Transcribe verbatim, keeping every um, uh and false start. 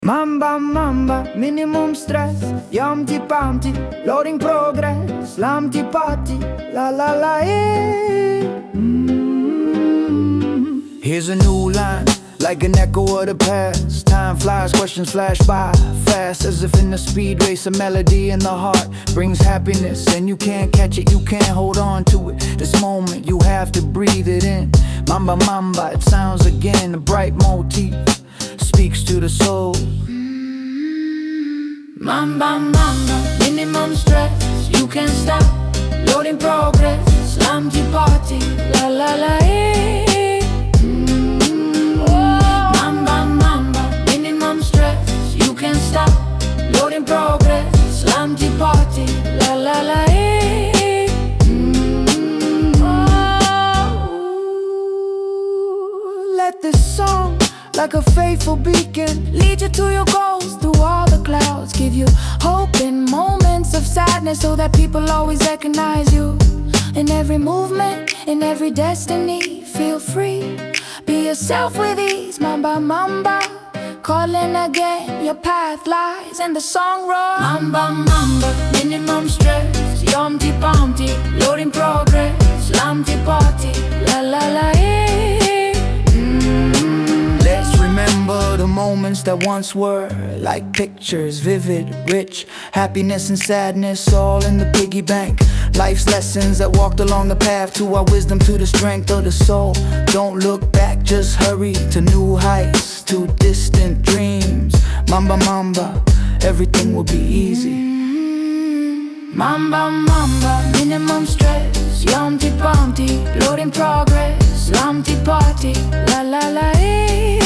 Mamba, mamba, minimum stress. Yumty pumpty, loading progress. Lumpty party, la la la, eh. mm. Here's a new line, like an echo of the past. Time flies, questions flash by fast, as if in a speed race. A melody in the heart brings happiness, and you can't catch it, you can't hold on to it. This moment, you have to breathe it in. Mamba, mamba, it sounds again. A bright motif speaks to the soul. Mamba, mamba, minimum stress. You can't stop, loading progress. Lumpty party, la la la, eh. mm. Mamba, mamba, minimum stress. You can't stop, loading progress. Lumpty party, la la la, eh. mm. oh. Let this song, like a faithful beacon, lead you to your goals through all the clouds. Give you hope in moments of sadness, so that people always recognize you. In every movement, in every destiny, feel free, be yourself with ease. Mamba, mamba, calling again, your path lies in the song roar. Mamba, mamba, minimum stress. Yumty pumpty, loading progress. Lumpty party, la la la, eh. Let's remember the moments that once were, like pictures, vivid, rich. Happiness and sadness, all in the piggy bank. Life's lessons that walked along the path to our wisdom, to the strength of the soul. Don't look back, just hurry to new heights, to distant dreams. Mamba, mamba, everything will be easy. Mamba, mamba, minimum stress. Yumty pumpty, loading progress. Lumpty party, la la la, eh.